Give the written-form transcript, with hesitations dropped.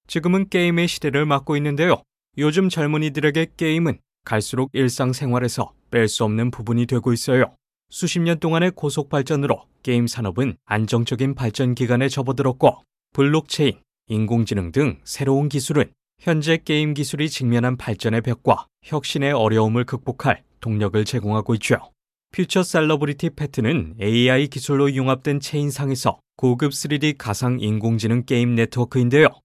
지금은 게임의 시대를 맞고 있는데요. 요즘 젊은이들에게 게임은 갈수록 일상생활에서 뺄 수 없는 부분이 되고 있어요. 수십 년 동안의 고속 발전으로 게임 산업은 안정적인 발전 기간에 접어들었고, 블록체인, 인공지능 등 새로운 기술은 현재 게임 기술이 직면한 발전의 벽과 혁신의 어려움을 극복할 동력을 제공하고 있죠. 퓨처 셀러브리티 패트는 AI 기술로 융합된 체인상에서 고급 3D 가상 인공지능 게임 네트워크인데요.